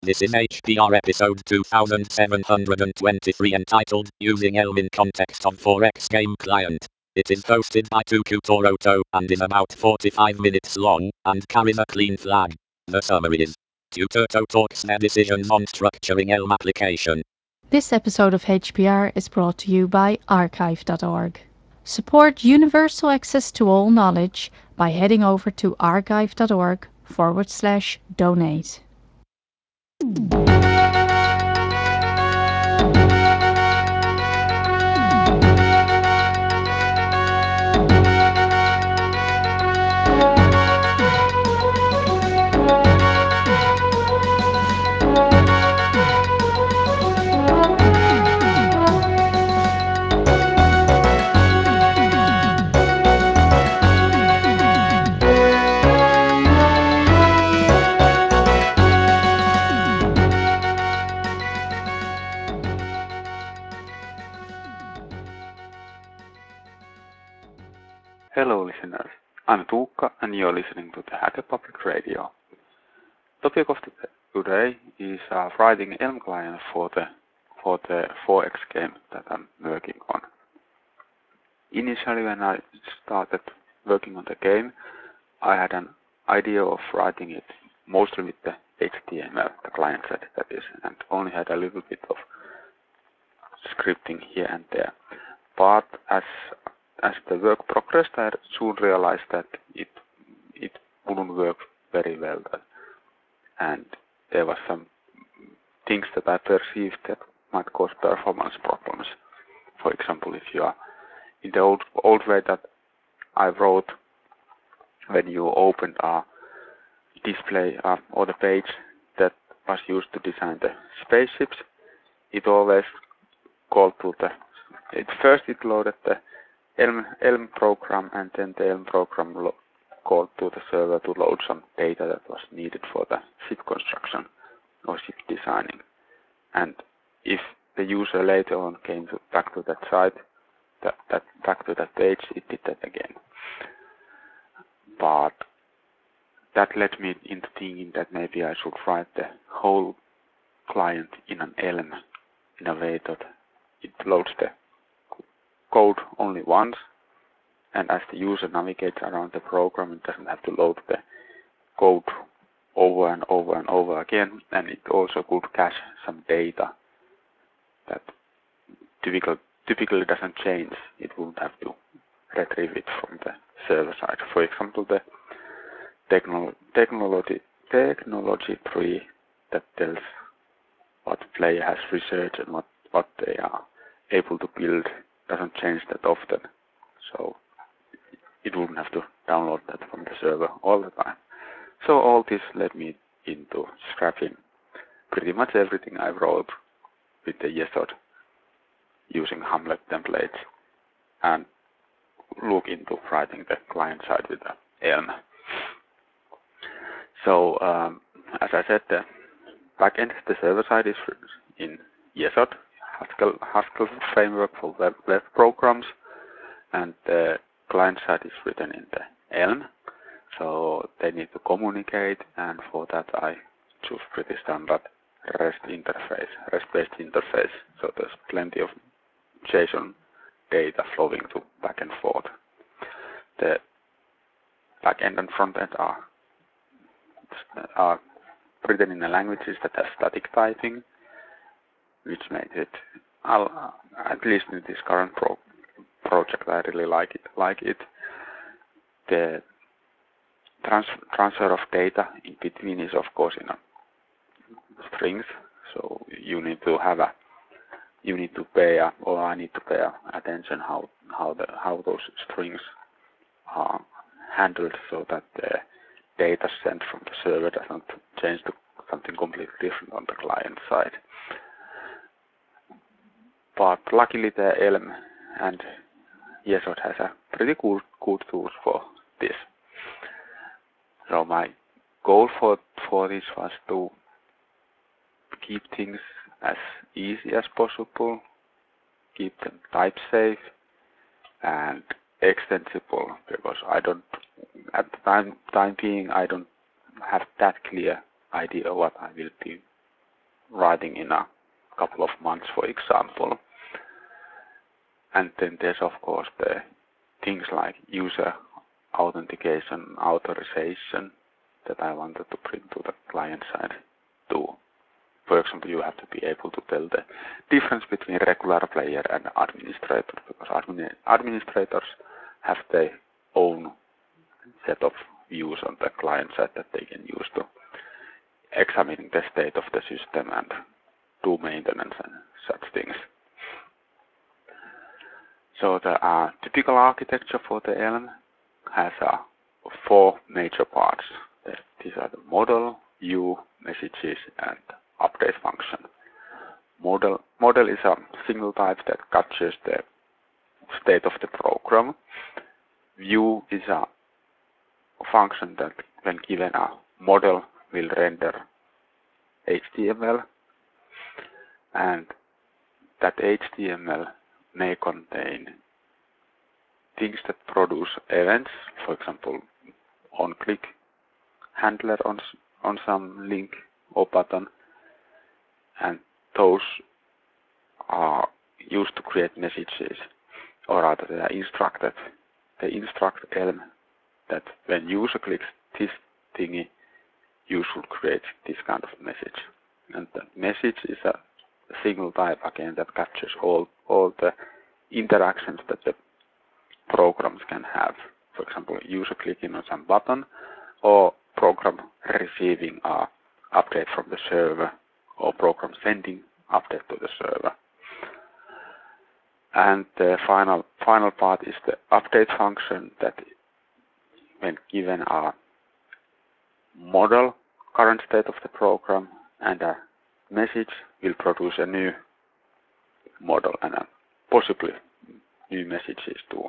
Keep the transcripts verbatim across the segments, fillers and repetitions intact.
This is H P R episode two thousand seven hundred twenty-three entitled Using Elm in Context of four X Game Client. It is hosted by TukuToroto and is about forty-five minutes long and carries a clean flag. The summary is Tutorto talks their decisions on structuring Elm application. This episode of H P R is brought to you by archive dot org. Support universal access to all knowledge by heading over to archive dot org forward slash donate. Hello listeners, I'm Tuukka and you're listening to the Hacker Public Radio. Topic of the today is uh, writing Elm client for the for the four X game that I'm working on. Initially when I started working on the game, I had an idea of writing it mostly with the H T M L, the client side that is, and only had a little bit of scripting here and there. But as as the work progressed, I soon realized that it it wouldn't work very well, and there were some things that I perceived that might cause performance problems. For example, if you are in the old old way that I wrote, when you opened a display uh, or the page that was used to design the spaceships, it always called to the it first it loaded the Elm, Elm program, and then the Elm program lo called to the server to load some data that was needed for the ship construction or ship designing. And if the user later on came to, back to that site, that, that back to that page, it did that again. But that led me into thinking that maybe I should write the whole client in an Elm in a way that it loads the code only once, and as the user navigates around the program, it doesn't have to load the code over and over and over again, and it also could cache some data that typical, typically doesn't change. It wouldn't have to retrieve it from the server side. For example, the technolo technology, technology tree that tells what the player has researched and what, what they are able to build doesn't change that often, so it wouldn't have to download that from the server all the time. So all this led me into scrapping pretty much everything I wrote with the Yesod using Hamlet templates and look into writing the client side with the Elm. So um, as I said, the backend, the server side is in Yesod, Haskell, Haskell framework for web, web programs, and the client side is written in the Elm. So they need to communicate, and for that I choose pretty standard REST interface, REST-based interface. So there's plenty of JSON data flowing to back and forth. The backend and frontend are are written in the languages that have static typing, which made it, I'll, at least in this current pro project, I really like it. Like it, the trans transfer of data in between is of course in a strings, so you need to have a, you need to pay, a, or I need to pay a attention how how the how those strings are handled, so that the data sent from the server doesn't change to something completely different on the client side. But luckily the Elm and Yesod has a pretty good, good tools for this. So my goal for, for this was to keep things as easy as possible, keep them type safe and extensible, because I don't, at the time, time being, I don't have that clear idea what I will be writing in a couple of months, for example. And then there's of course the things like user authentication, authorization that I wanted to bring to the client side too. For example, you have to be able to tell the difference between regular player and administrator, because admin administrators have their own set of views on the client side that they can use to examine the state of the system and do maintenance and such things. So the uh, typical architecture for the Elm has uh, four major parts. These are the model, view, messages, and update function. Model, model is a single type that captures the state of the program. View is a function that, when given a model, will render H T M L, and that H T M L may contain things that produce events, for example, on-click handler on on some link or button, and those are used to create messages, or rather they are instructed. They instruct Elm that when user clicks this thingy, you should create this kind of message. And the message is a single type again that captures all all the interactions that the programs can have. For example, user clicking on some button, or program receiving a update from the server, or program sending update to the server. And the final final part is the update function that, when given a model, current state of the program, and a message, will produce a new model and a possibly new messages too.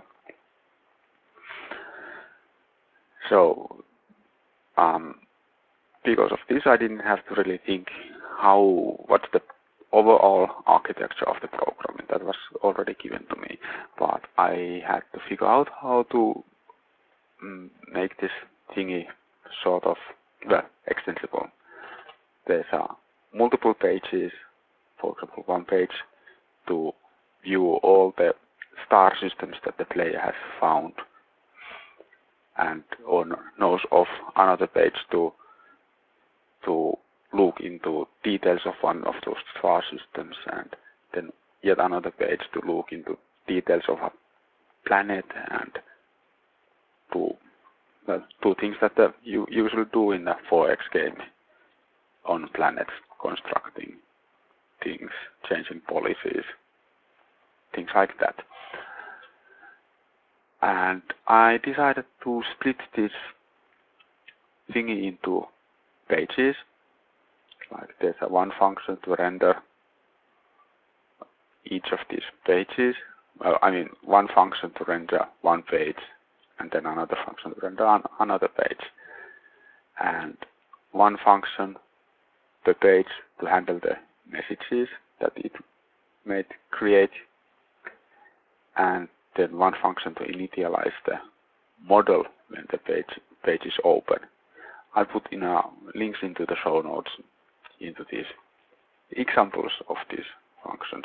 So um, because of this, I didn't have to really think how what's the overall architecture of the program. That was already given to me, but I had to figure out how to mm, make this thingy sort of well extensible. There's uh, multiple pages, for example, one page to view all the star systems that the player has found, and on nose of another page to to look into details of one of those star systems, and then yet another page to look into details of a planet, and to uh, do things that uh, you usually do in a four X game on planets, constructing things, changing policies, things like that. And I decided to split this thingy into pages. Like there's a one function to render each of these pages. Well, I mean one function to render one page, and then another function to render an another page, and one function per page to handle the messages that it may create, and then one function to initialize the model when the page page is open. I put in a links into the show notes into these examples of these functions.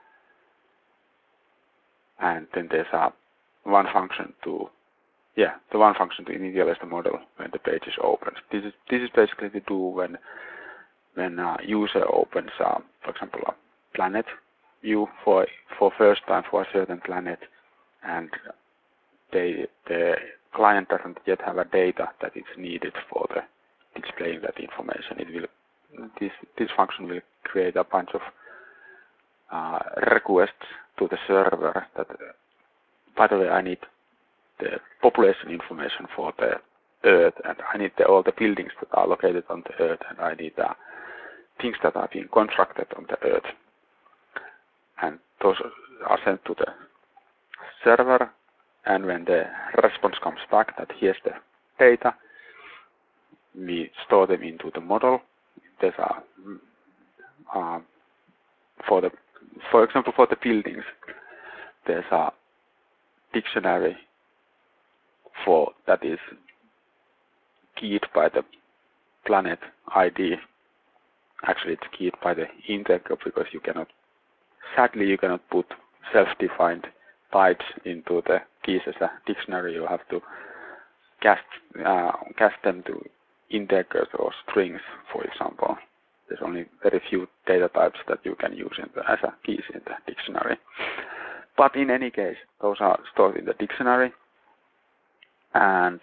And then there's a one function to yeah the one function to initialize the model when the page is open. This is this is basically to do when when a user opens uh, for example a planet view for for first time for a certain planet, and they the client doesn't yet have a data that is needed for the displaying that information. It will this this function will create a bunch of uh, requests to the server that, uh, by the way, I need the population information for the Earth, and I need the, all the buildings that are located on the Earth, and I need uh, things that are being constructed on the Earth. And those are sent to the server, and when the response comes back that here's the data, we store them into the model. There's a, uh, for the, for example, for the buildings, there's a dictionary for that is keyed by the planet I D, actually it's keyed by the integer because you cannot, sadly you cannot put self-defined types into the keys as a dictionary. You have to cast uh, cast them to integers or strings, for example. There's only very few data types that you can use in the, as a keys in the dictionary. But in any case, those are stored in the dictionary, and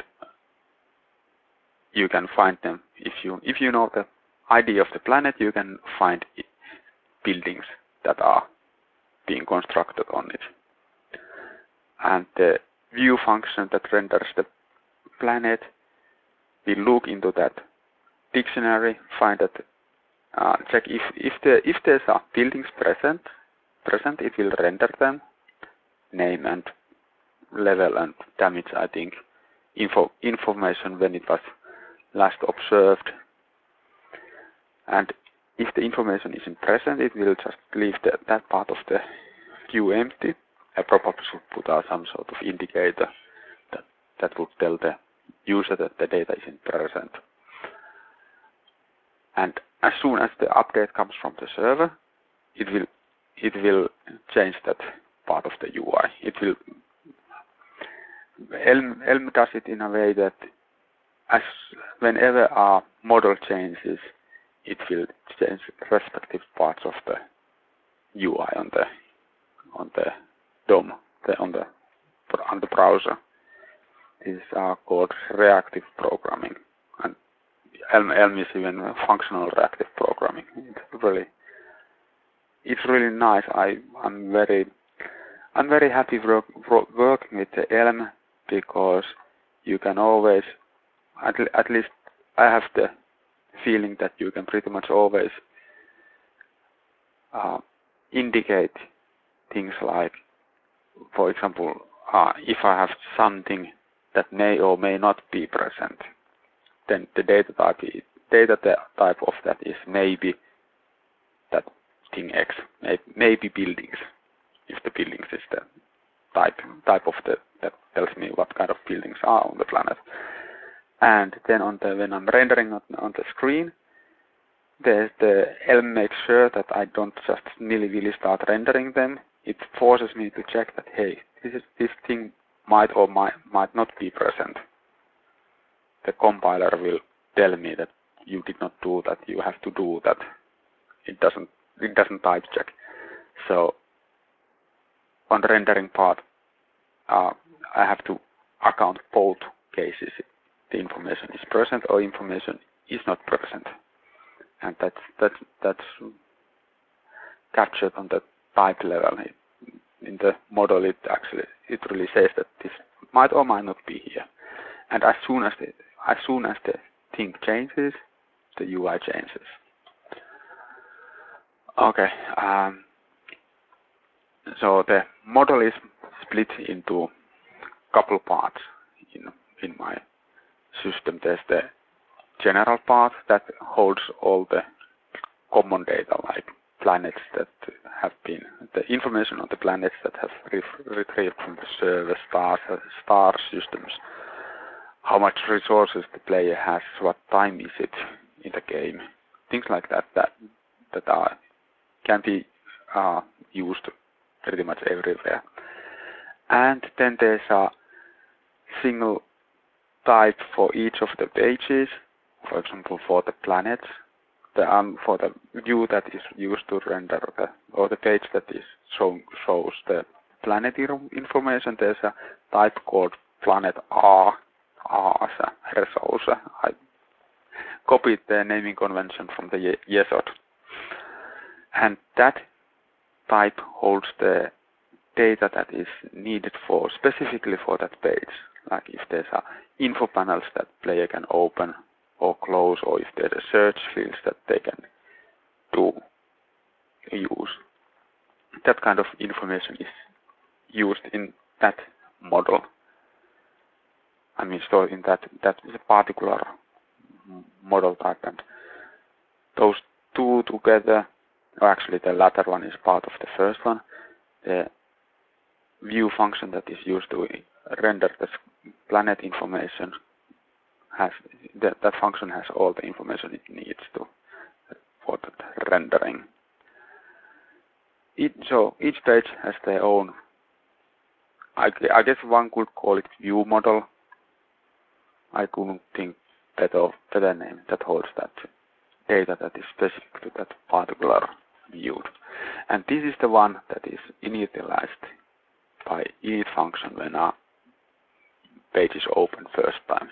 you can find them if you if you know the I D of the planet. You can find buildings that are being constructed on it, and the view function that renders the planet will look into that dictionary, find that, uh, check if if the if there's a buildings present present, it will render them, name and level and damage, I think, info information when it was last observed. And if the information isn't present, it will just leave the, that part of the view empty. I probably should put out some sort of indicator that that would tell the user that the data isn't present. And as soon as the update comes from the server, it will it will change that part of the U I. It will Elm, Elm does it in a way that as whenever our model changes, it will change respective parts of the U I on the on the D O M, the, on the on the browser. These are called reactive programming, and Elm, Elm is even functional reactive programming. It's really it's really nice. I I'm very I'm very happy work, working with the Elm because you can always, at, at least I have the feeling that you can pretty much always uh, indicate things like, for example, uh, if I have something that may or may not be present, then the data type, data type of that is maybe that thing X, maybe buildings, if the buildings is the type type of the that tells me what kind of buildings are on the planet. And then on the when I'm rendering on, on the screen, the the Elm makes sure that I don't just nilly-willy start rendering them. It forces me to check that, hey, this is this thing might or might might not be present. The compiler will tell me that you did not do that. You have to do that. It doesn't it doesn't type check. So on the rendering part, uh, I have to account both cases. The information is present or information is not present, and that's that's that's captured on the type level. It, in the model, it actually it really says that this might or might not be here. And as soon as the as soon as the thing changes, the U I changes. Okay. Um, so the model is split into a couple parts in in my system. There's the general part that holds all the common data, like planets that have been, the information on the planets that have retrieved from the server, stars, star systems, how much resources the player has, what time is it in the game, things like that that that are can be uh, used pretty much everywhere. And then there's a single type for each of the pages. For example, for the planets, the um, for the view that is used to render the or the page that is show, shows the planet information, there's a type called planet R, R as a resource. I copied the naming convention from the Yesod, and that type holds the data that is needed for specifically for that page. Like if there's a info panels that player can open or close, or if there's a search fields that they can do use. That kind of information is used in that model. I mean, stored in that that is a particular model type, and those two together, or actually the latter one is part of the first one. The view function that is used to render the planet information has that, that function has all the information it needs to for that rendering. It, so each page has their own, I, I guess one could call it view model. I couldn't think better, better name that holds that data that is specific to that particular view. And this is the one that is initialized by init function when a page is opened first time.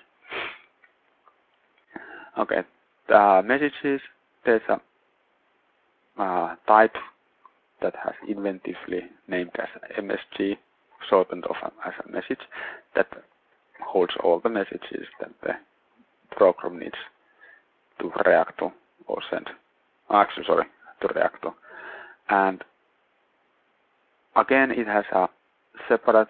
Okay, the messages, there's a uh, type that has inventively named as M S G, shortened of as a message, that holds all the messages that the program needs to react to or send. Actually, sorry, to react to. And again, it has a separate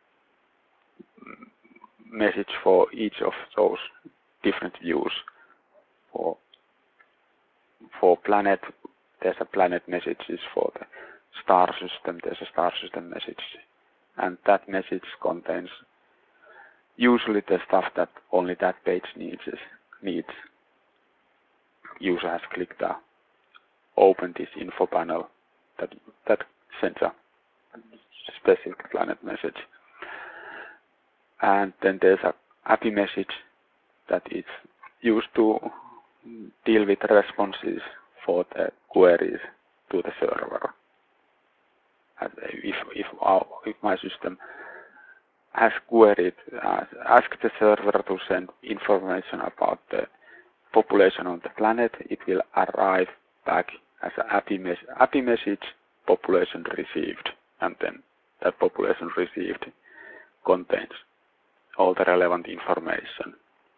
message for each of those different views. For for planet, there's a planet messages. For the star system, there's a star system message, and that message contains usually the stuff that only that page needs. Needs. User has clicked the open this info panel that that sends a specific planet message, and then there's a A P I message that is used to deal with responses for the queries to the server. And if if our, if my system has queried, uh, asked the server to send information about the population on the planet, it will arrive back as an A P I, mes A P I message, population received, and then that population received contains all the relevant information.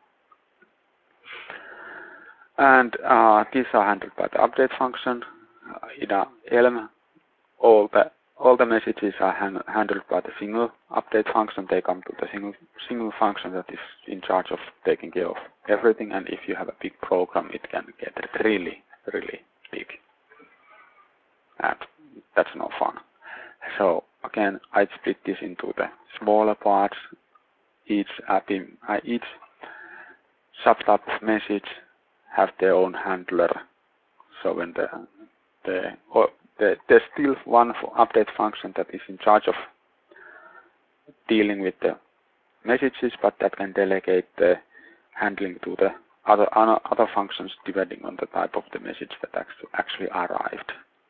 And uh, these are handled by the update function. Uh, in a Elm, all the all the messages are hand, handled by the single update function. They come to the single single function that is in charge of taking care of everything. And if you have a big program, it can get really, really big, and that's no fun. So again, I split this into the smaller parts. Each A P I, uh, each subtype of message have their own handler. So when the the or the, there's still one update function that is in charge of dealing with the messages, but that can delegate the handling to the other other functions depending on the type of the message that actually arrived.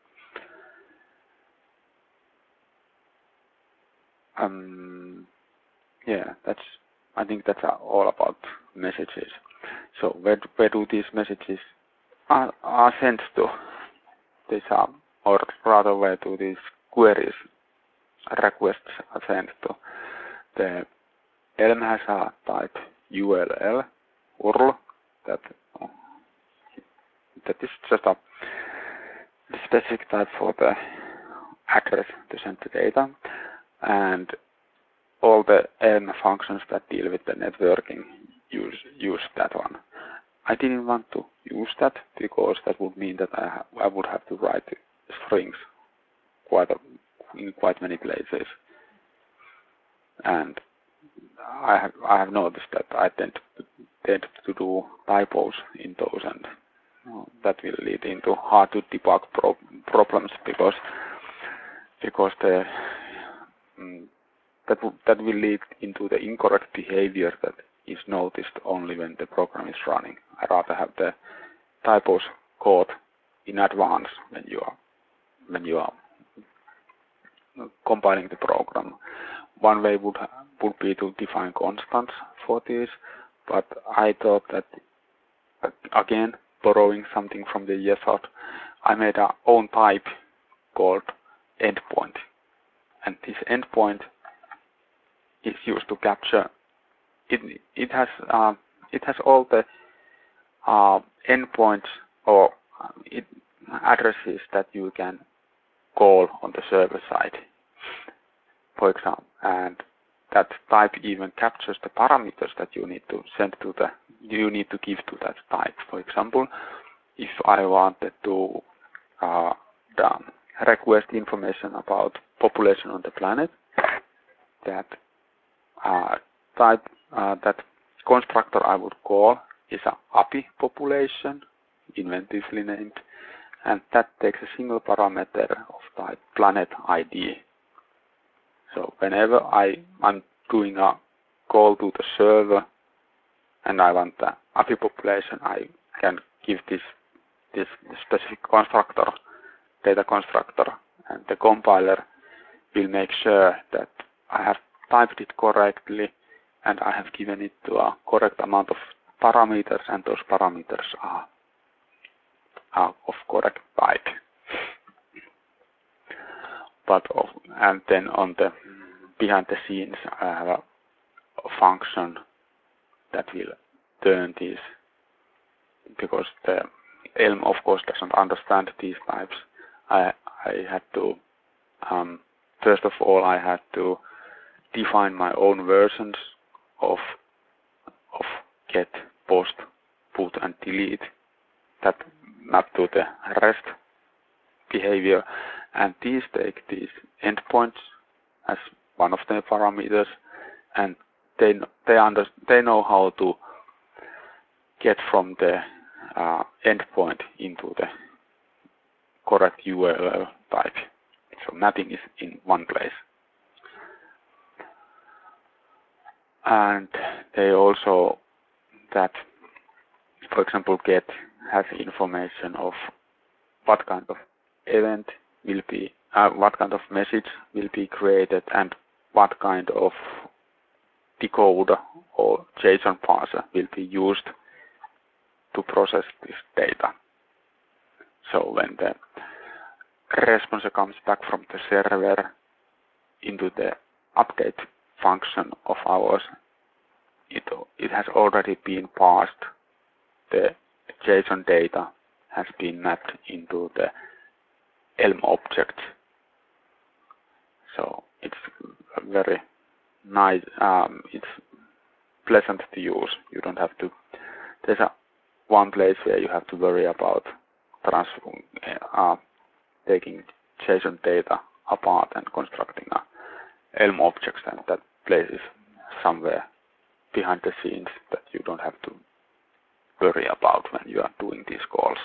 Um, yeah, that's I think that's all about messages. So where where do these messages are, are sent to? These are, or rather, where do these queries, requests are sent to? The Elm has a type U L L, U R L, that that is just a specific type for the address to send the data, and all the Elm functions that deal with the networking use use that one. I didn't want to use that because that would mean that I, ha I would have to write strings quite a, in quite many places, and I have I have noticed that I tend to, tend to do typos in those, and uh, that will lead into hard to debug pro problems because because the um, that that will lead into the incorrect behavior that is noticed only when the program is running. I rather have the typos caught in advance when you are when you are compiling the program. One way would would be to define constants for this, but I thought that again, borrowing something from the E S out, I made our own type called endpoint, and this endpoint is used to capture. It it has uh, it has all the uh, endpoints or uh, it addresses that you can call on the server side, for example, and that type even captures the parameters that you need to send to the you need to give to that type. For example, if I wanted to uh, request information about population on the planet, that uh, type uh, that constructor I would call is a A P I population, inventively named, and that takes a single parameter of type planet I D. So whenever I, I'm doing a call to the server and I want the A P I population, I can give this this specific constructor, data constructor, and the compiler will make sure that I have typed it correctly and I have given it to a correct amount of parameters, and those parameters are, are of correct type. But of, and then on the behind the scenes, I have a, a function that will turn these, because the Elm of course doesn't understand these types. I I had to um, first of all I had to define my own versions of of get, post, put, and delete that map to the REST behavior, and these take these endpoints as one of the parameters, and they they under they know how to get from the uh, endpoint into the correct U R L type. So mapping is in one place. And they also, that, for example, get has information of what kind of event will be, uh, what kind of message will be created, and what kind of decoder or JSON parser will be used to process this data. So when the response comes back from the server into the update function of ours, it, it has already been parsed. The JSON data has been mapped into the Elm object. So it's very nice. Um, it's pleasant to use. You don't have to. There's a one place where you have to worry about transform, uh, taking JSON data apart and constructing a Elm objects, and that place is somewhere behind the scenes that you don't have to worry about when you are doing these calls.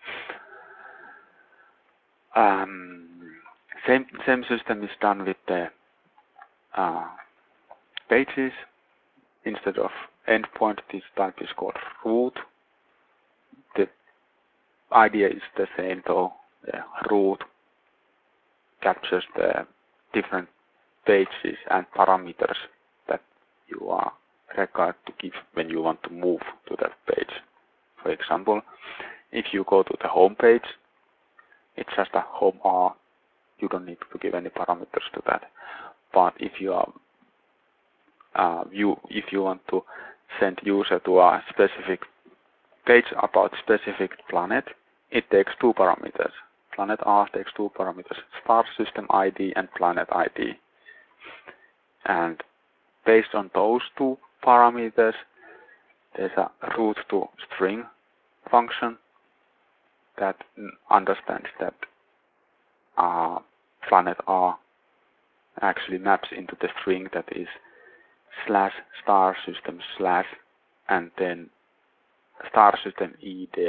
Um, same same system is done with the uh, pages. Instead of endpoint, this type is called root. The idea is the same, though. The root captures the different pages and parameters that you are required to give when you want to move to that page. For example, if you go to the home page, it's just a home R. You don't need to give any parameters to that. But if you are uh, you if you want to send user to a specific page about specific planet, it takes two parameters. Planet R takes two parameters: star system I D and planet I D. And based on those two parameters, there's a root to string function that understands that uh, planet R actually maps into the string that is slash star system slash and then star system I D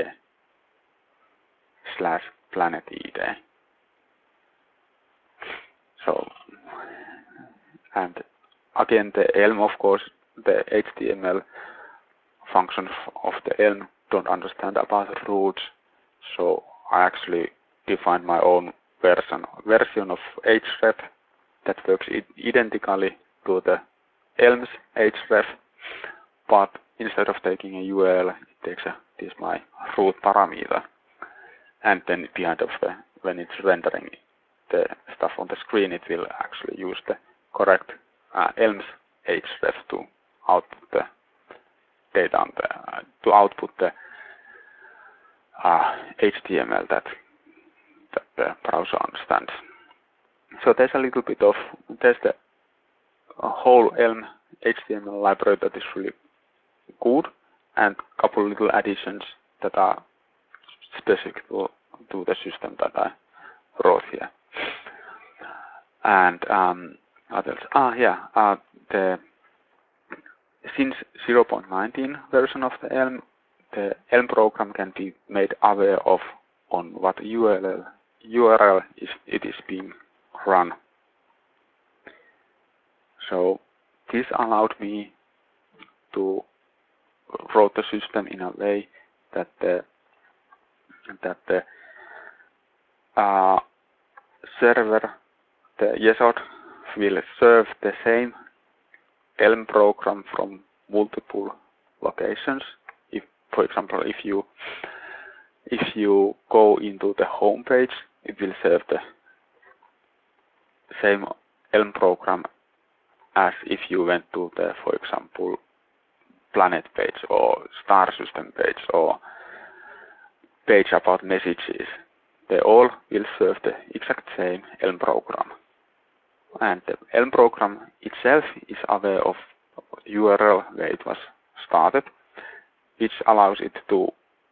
slash planet I D. So, and again, the Elm, of course, the H T M L functions of the Elm don't understand about roots, so I actually defined my own version version of href that works identically to the Elm's href, but instead of taking a U R L, it takes a, this my root parameter, and then behind of the when it's rendering the stuff on the screen, it will actually use the correct uh, Elm's href to output the data on the, uh, to output the uh, H T M L that that the browser understands. So there's a little bit of there's the whole Elm H T M L library that is really good, and a couple little additions that are specific to, to the system that I wrote here. And um, what else? Ah, yeah, uh, the since zero point nineteen version of the Elm, the Elm program can be made aware of on what U R L, U R L is it is being run. So this allowed me to wrote the system in a way that the that the uh, server, the Yesod, will serve the same Elm program from multiple locations. If, for example, if you if you go into the home page, it will serve the same Elm program as if you went to the, for example, planet page or star system page or page about messages. They all will serve the exact same Elm program. And the Elm program itself is aware of U R L where it was started, which allows it to,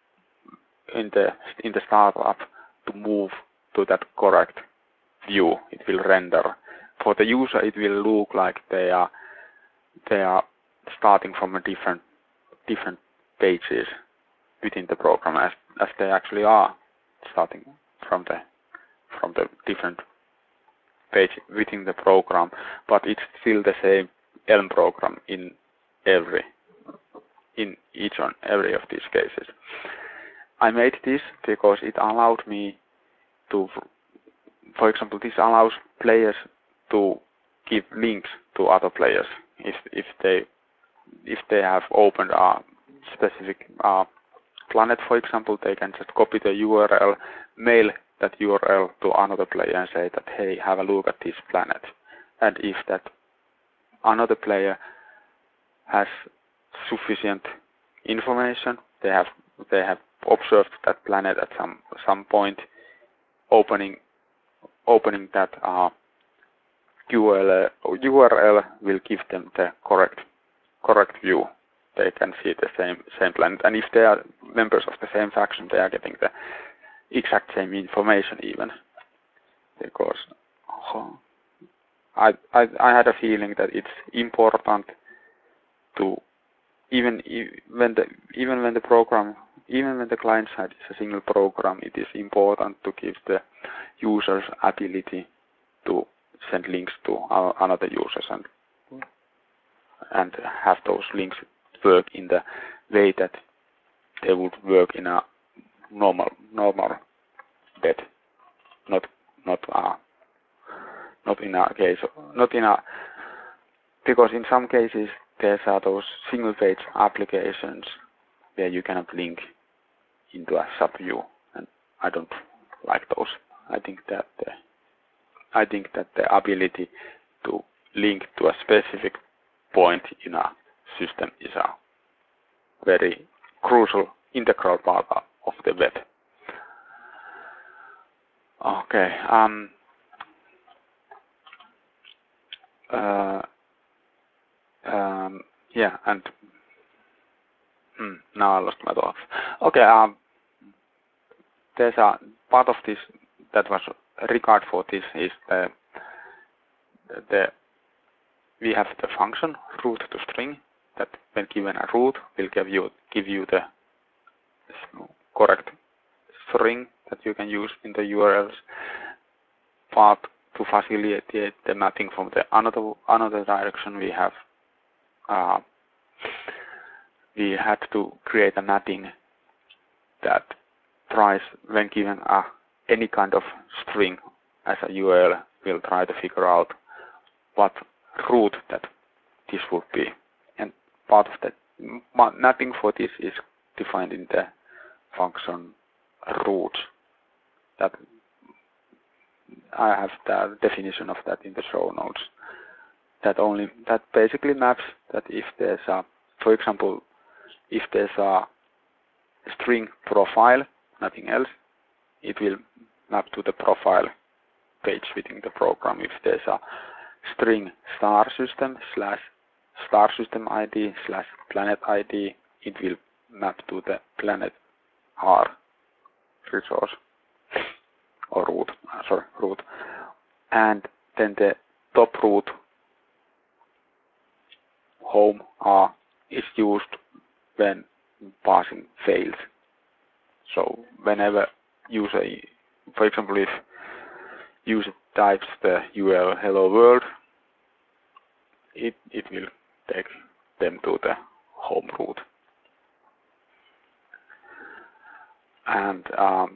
in the in the startup, to move to that correct view. It will render. For the user, it will look like they are they are starting from a different different pages within the program, as as they actually are starting from the from the different page within the program, but it's still the same Elm program in every in each and every of these cases. I made this because it allowed me to, for example, this allows players to give links to other players if if they if they have opened a specific uh, planet, for example. They can just copy the U R L, mail that U R L to another player and say that, hey, have a look at this planet. And if that another player has sufficient information, they have they have observed that planet at some some point, opening opening that uh, U R L, U R L will give them the correct correct view. They can see the same same planet, and if they are members of the same faction, they are getting the exact same information even. Because oh, I, I I had a feeling that it's important to even when the even when the program even when the client side is a single program, it is important to give the users ability to send links to our, another users and and have those links work in the way that they would work in a normal normal bed, not not uh, not in a case not in a because in some cases there are those single page applications where you cannot link into a sub view, and I don't like those. I think that the, I think that the ability to link to a specific point in a system is a very crucial, integral part of the web. Okay. Um. Uh. Um. Yeah. And hmm, now I lost my thoughts. Okay. Um. There's a part of this that was regard for this is the the we have the function root to string that when given a root will give you give you the correct string that you can use in the U R Ls. But to facilitate the mapping from the another another direction, we have uh, we had to create a mapping that tries, when given a any kind of string as a U R L, will try to figure out what root that this would be. And part of that mapping for this is defined in the function root. That I have the definition of that in the show notes. That only that basically maps that if there's a, for example, if there's a string profile, nothing else, it will map to the profile page within the program. If there's a string star system slash star system I D slash planet I D, it will map to the planet R resource or root, uh, sorry, root. And then the top root home R is used when parsing fails. So whenever user, for example, if user types the U R L hello world, it, it will take them to the home route. And um,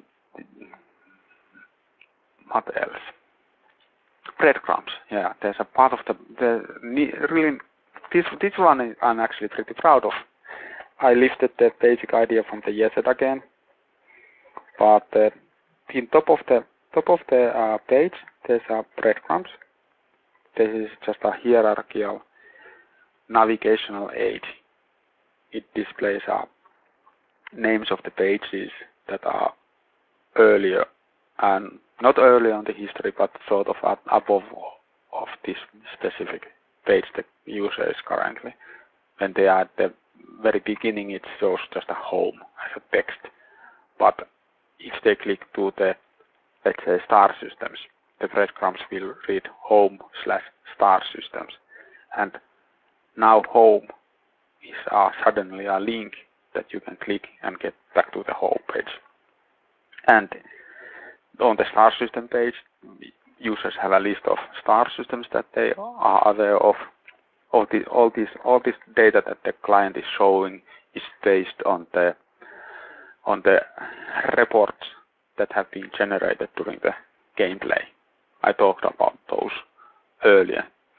what else? Breadcrumbs. Yeah, there's a part of the, the really, this, this one I'm actually pretty proud of. I lifted the basic idea from the Yeset again, but uh, in top of the top of the uh, page there's a breadcrumbs. This is just a hierarchical navigational aid. It displays uh, names of the pages that are earlier and not earlier in the history, but sort of at, above of this specific page the user is currently. When they are at the very beginning, it shows just a home as a text. But if they click to the, let's say, star systems, the breadcrumbs will read home slash star systems. And now home is uh, suddenly a link that you can click and get back to the home page. And on the star system page, users have a list of star systems that they are aware of. All this, all this, all this data that the client is showing is based on the on the reports that have been generated during the gameplay. I talked about those earlier,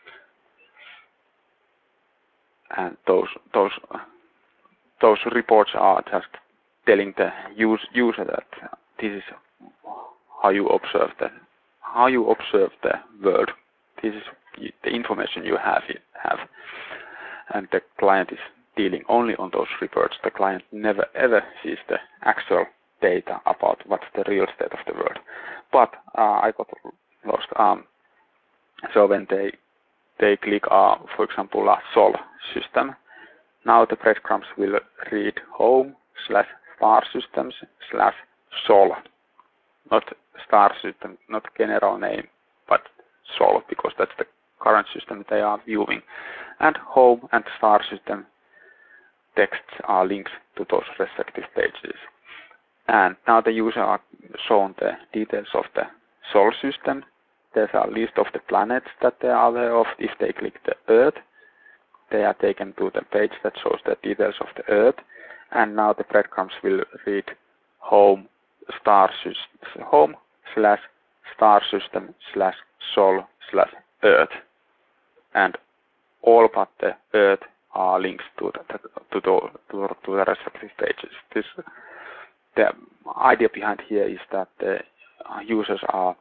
and those those those reports are just telling the use, user that this is how you observe the how you observe the world. This is the information you have have, and the client is dealing only on those reports. The client never ever sees the actual data about what's the real state of the world. But uh, I got lost. Um, so when they they click, uh, for example, a Sol system, now the breadcrumbs will read home slash star systems slash Sol, not star system, not general name, but Sol, because that's the current system they are viewing. And home and star system texts are links to those respective pages. And now the user are shown the details of the Sol system. There's a list of the planets that they are aware of. If they click the Earth, they are taken to the page that shows the details of the Earth. And now the breadcrumbs will read home star system, home slash star system slash Sol slash Earth. And all but the Earth are links to the to the to, to the respective pages. This the idea behind here is that the users are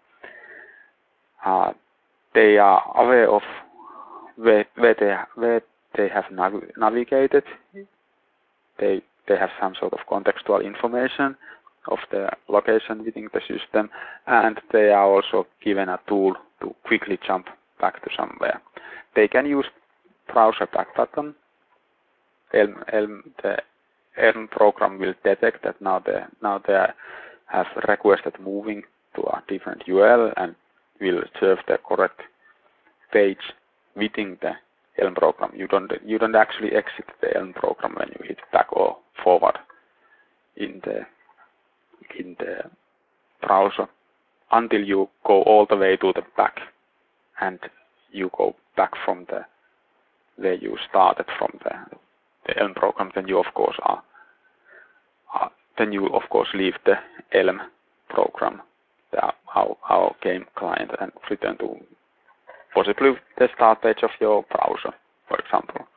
uh, they are aware of where where they where they have nav navigated. They they have some sort of contextual information of the location within the system, and they are also given a tool to quickly jump back to somewhere. They can use browser back button. Elm, Elm, the Elm program will detect that now they now they have requested moving to a different U R L and will serve the correct page within the Elm program. You don't you don't actually exit the Elm program when you hit back or forward in the in the browser until you go all the way to the back and you go back from the where you started from the the Elm program. Then you of course are, are then you of course leave the Elm program, the, our our game client, and return to possibly the start page of your browser, for example.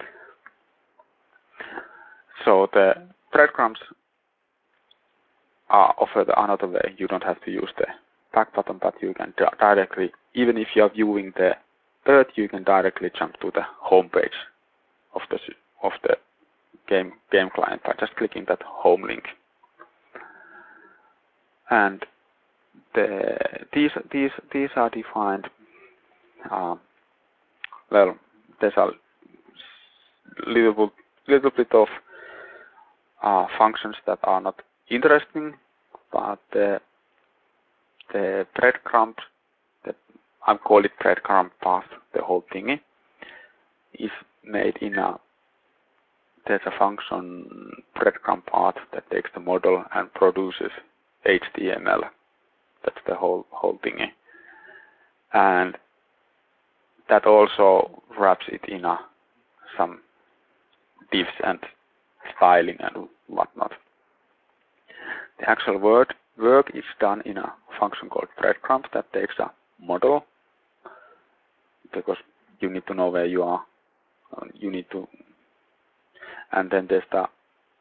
So the breadcrumbs are offered another way. You don't have to use the back button, but you can directly, even if you are viewing the Earth, you can directly jump to the home page of the of the game game client by just clicking that home link. And the these these these are defined. Uh, well, there's a little little bit of uh, functions that are not interesting, but the the breadcrumb, the I call it breadcrumb path, the whole thingy, is made in a there's a function breadcrumb path that takes the model and produces H T M L. That's the whole whole thingy. And that also wraps it in a, some divs and styling and whatnot. The actual word, work is done in a function called breadcrumb that takes a model, because you need to know where you are. You need to, and then there's the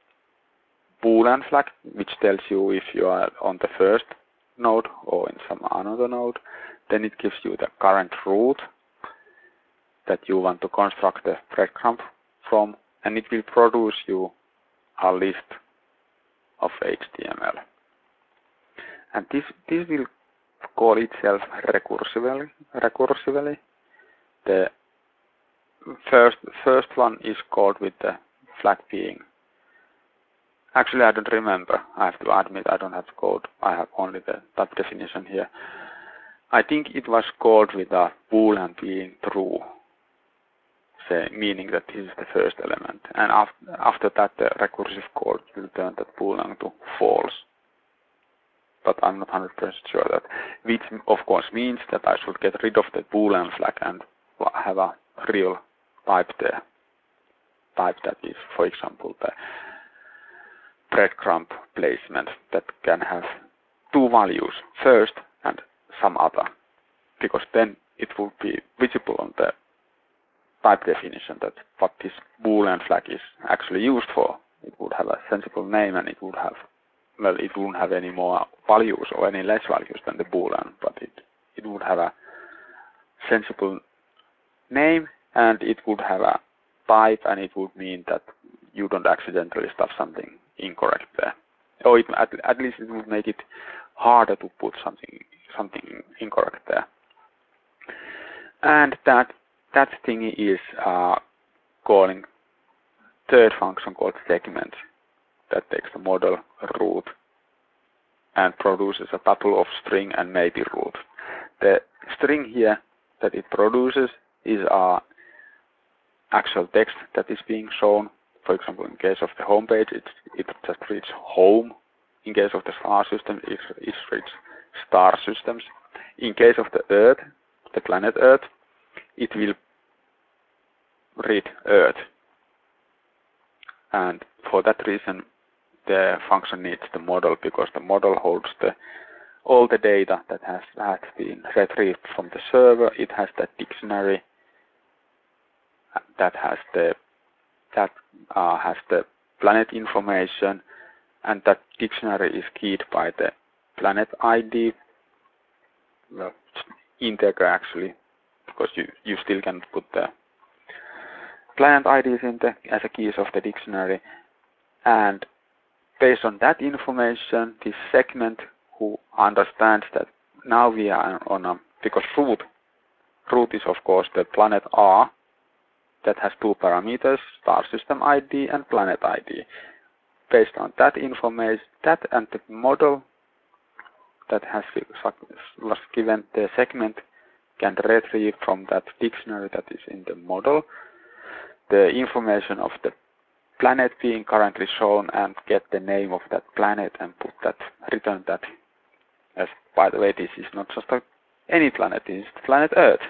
Boolean flag, which tells you if you are on the first node or in some another node. Then it gives you the current route that you want to construct the breadcrumb from, and it will produce you a list of H T M L. And this this will call itself recursively. Recursively. The first first one is called with the flag being. Actually, I don't remember. I have to admit I don't have the code. I have only the type definition here. I think it was called with a Boolean being true, say, meaning that this is the first element. And after, after that, the recursive code will turn that Boolean to false. But I'm not one hundred percent sure that, which of course means that I should get rid of the Boolean flag and have a real type there. Type that is, for example, the breadcrumb placement that can have two values, first and some other, because then it will be visible on the type definition that what this Boolean flag is actually used for. It would have a sensible name, and it would have, well, it wouldn't have any more values or any less values than the Boolean, but it, it would have a sensible name, and it would have a type, and it would mean that you don't accidentally stuff something incorrect there. Or it, at, at least it would make it harder to put something something incorrect there. And that that thing is uh, calling third function called segment that takes the model root and produces a tuple of string and maybe root. The string here that it produces is a actual text that is being shown. For example, in case of the home page, it, it just reads home. In case of the star system, it, it reads star systems. In case of the Earth, the planet Earth, it will read Earth. And for that reason, the function needs the model, because the model holds the all the data that has, has been retrieved from the server. It has the dictionary that has the that uh, has the planet information, and that dictionary is keyed by the planet I D. Well, integer actually, because you you still can put the planet I Ds in the as a keys of the dictionary, and based on that information, this segment who understands that now we are on a, because root root is of course the planet R that has two parameters, star system I D and planet I D. Based on that information, that and the model that has was given, the segment can retrieve from that dictionary that is in the model the information of the planet being currently shown and get the name of that planet and put that, return that. As by the way, this is not just a, any planet, this is the planet Earth.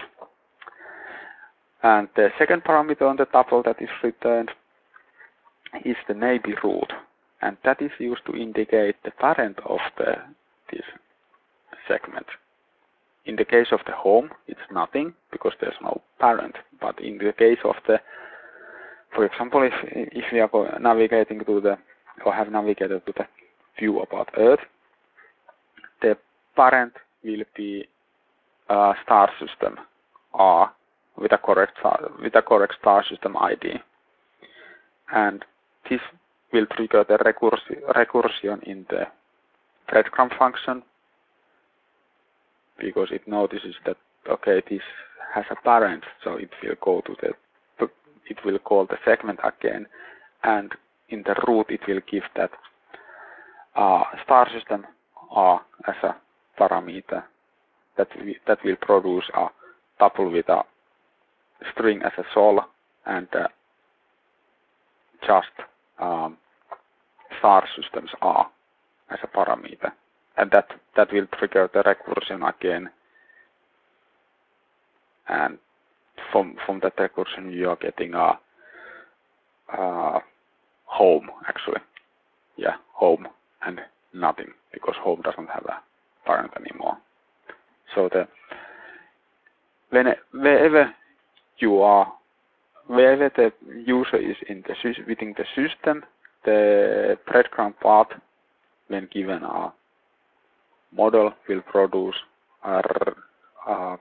And the second parameter on the tuple that is returned is the maybe root, and that is used to indicate the parent of the this segment. In the case of the home, it's nothing because there's no parent. But in the case of the, for example, if if we are navigating to the or have navigated to the view about Earth, the parent will be a star system R with a correct with a correct star system I D, and this will trigger the recursi recursion in the breadcrumb function, because it notices that okay, this has a parent, so it will go to the it will call the segment again, and in the root it will give that uh, star system R as a parameter that we, that will produce a tuple with a string as a sol and uh, just um, star systems R as a parameter. and that that will trigger the recursion again. And from from that recursion, you are getting a, a home actually. Yeah, home and nothing, because home doesn't have a parent anymore. So the when wherever you are, wherever the user is in the within the system, the breadcrumb path, when given a model, will produce a, a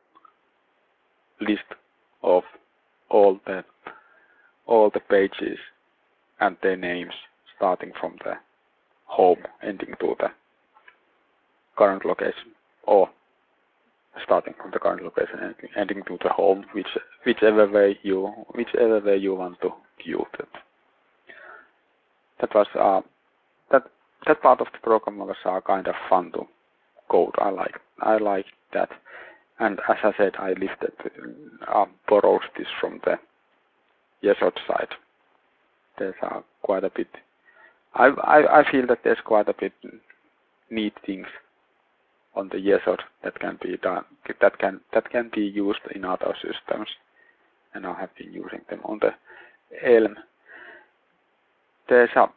list of all the all the pages and their names, starting from the home ending to the current location, or starting from the current location and ending to the home, which whichever way you whichever way you want to view it. That was uh, that that part of the program was uh, kind of fun to code. I like I like that, and as I said, I lifted uh, borrowed this from the Yesod side. There's uh, quite a bit. I, I I feel that there's quite a bit neat things on the Yesod that can be done, that can that can be used in other systems, and I have been using them on the Elm. There's a,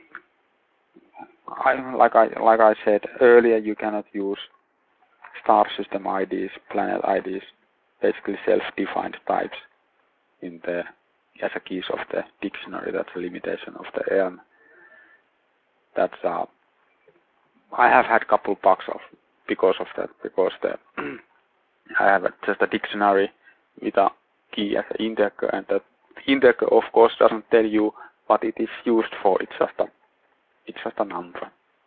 I, like I like I said earlier, you cannot use star system I Ds, planet I Ds, basically self-defined types in the as a keys of the dictionary. That's a limitation of the Elm. That's uh, I have had a couple bugs of because of that, because the I have a, just a dictionary with a key as an integer, and that integer of course doesn't tell you what it is used for. It's just a it's just a number.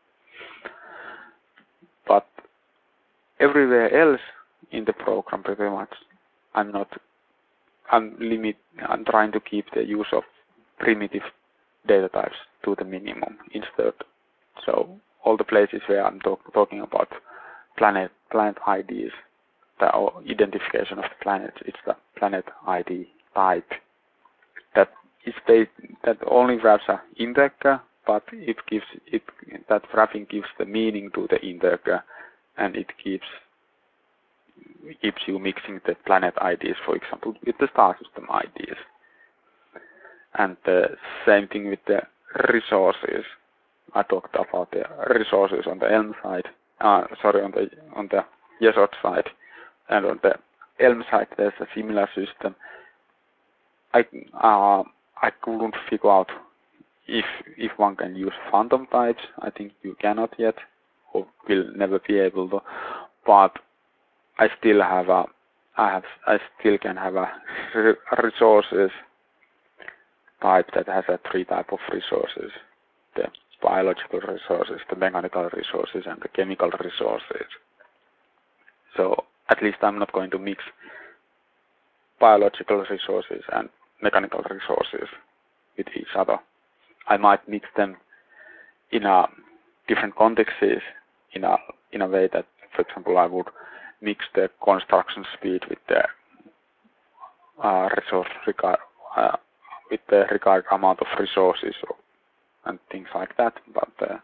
But everywhere else in the program, pretty much, I'm not. I'm limit. I'm trying to keep the use of primitive data types to the minimum instead. So all the places where I'm talk, talking about planet planet I Ds, the identification of the planet, it's the planet I D type. That is based, that only wraps an integer, but it gives it that wrapping gives the meaning to the integer, and it keeps keeps you mixing the planet I Ds, for example, with the star system I Ds. And the same thing with the resources. I talked about the resources on the Elm side. Uh, sorry, on the on the Yesod side, and on the Elm side there's a similar system. I uh, I couldn't figure out if if one can use phantom types. I think you cannot yet, or will never be able to. But I still have a I have I still can have a resources type that has a three type of resources: the biological resources, the mechanical resources, and the chemical resources. So at least I'm not going to mix biological resources and mechanical resources with each other. I might mix them in a different contexts, in a in a way that, for example, I would mix the construction speed with the uh, resource regard uh, with the regard amount of resources or, and things like that. But uh,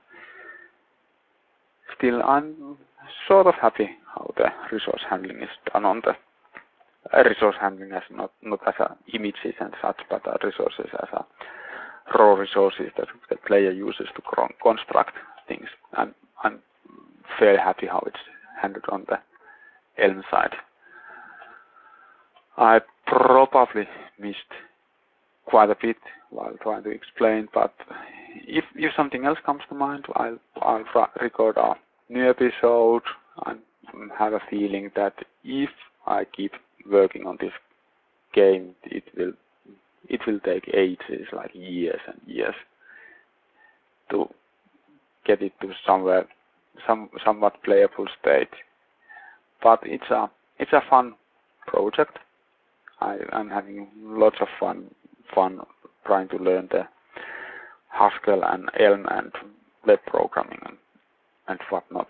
still, I'm sort of happy how the resource handling is done on the uh, resource handling as not not as a images and such, but uh, resources as a raw resources that the player uses to construct things. I'm I'm fairly happy how it's handled on the Elm side. I probably missed quite a bit while trying to explain, but if if something else comes to mind, I'll I'll record a new episode. I have a feeling that if I keep working on this game, it will it will take ages, like years and years, to get it to somewhere some somewhat playable state. But it's a it's a fun project. I, I'm having lots of fun fun trying to learn the Haskell and Elm and web programming and, and whatnot.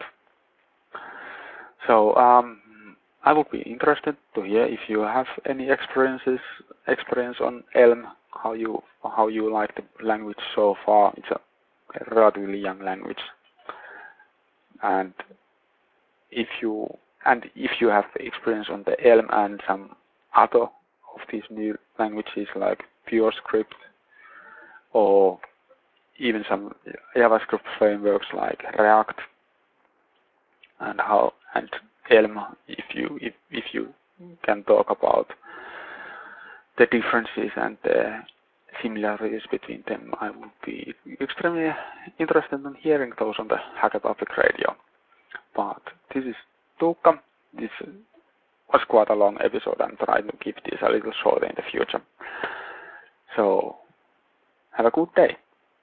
So um, I would be interested to hear if you have any experiences experience on Elm, how you how you like the language so far. It's a relatively young language, and if you and if you have experience on the Elm and some other of these new languages like PureScript or even some JavaScript frameworks like React and how and Elm, if you if, if you can talk about the differences and the similarities between them, I would be extremely interested in hearing those on the Hacker Public Radio. But this is Tuukka. This was quite a long episode. I'm trying to keep this a little shorter in the future. So have a good day.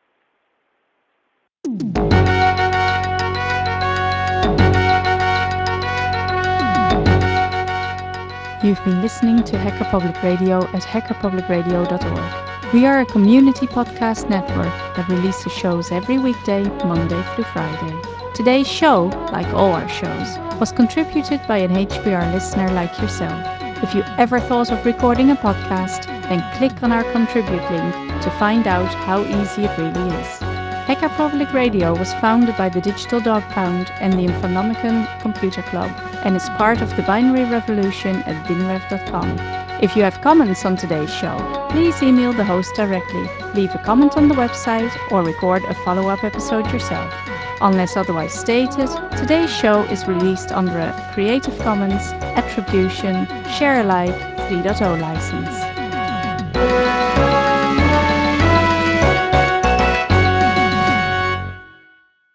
You've been listening to Hacker Public Radio at hacker public radio dot org. We are a community podcast network that releases shows every weekday, Monday through Friday. Today's show, like all our shows, was contributed by an H P R listener like yourself. If you ever thought of recording a podcast, then click on our contribute link to find out how easy it really is. Hacker Public Radio was founded by the Digital Dog Pound and the Infonomicon Computer Club and is part of the Binary Revolution at binrev dot com. If you have comments on today's show, please email the host directly, leave a comment on the website, or record a follow-up episode yourself. Unless otherwise stated, today's show is released under a Creative Commons Attribution Share Alike three point oh license.